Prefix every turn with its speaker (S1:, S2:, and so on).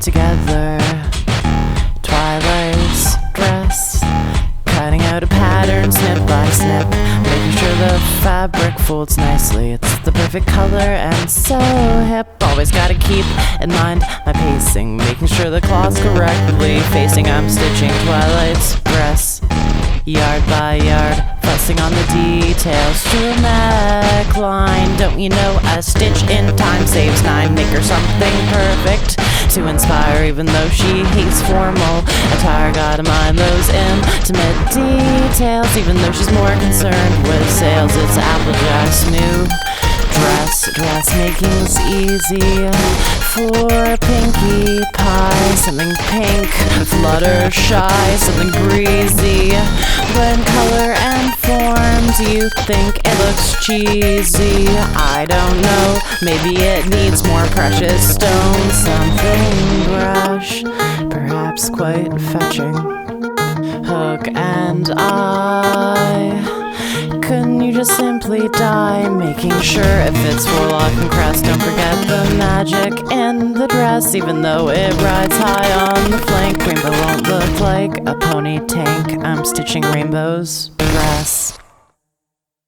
S1: together. Twilight's dress, cutting out a pattern snip by snip, making sure the fabric folds nicely. It's the perfect color and so hip. Always gotta keep in mind my pacing, making sure the cloth's correctly facing. I'm stitching Twilight's dress, yard by yard, fussing on the details to a neckline. Don't you know a stitch in time saves 9? Make her something perfect to inspire, even though she hates formal attire. Gotta mind those intimate details, even though she's more concerned with sales. It's Applejack's new dressmaking's easy for Pinkie Pie. Something pink, Fluttershy, something breezy, blend color and form. Do you think it looks cheesy? I don't know, maybe it needs more precious stones. Something brash, perhaps quite fetching. Hook and eye, couldn't you just simply die? Making sure it fits forelock and crest. Don't forget the magic in the dress, even though it rides high on the flank. Rainbow won't look like a pony tank. I'm stitching Rainbow's dress.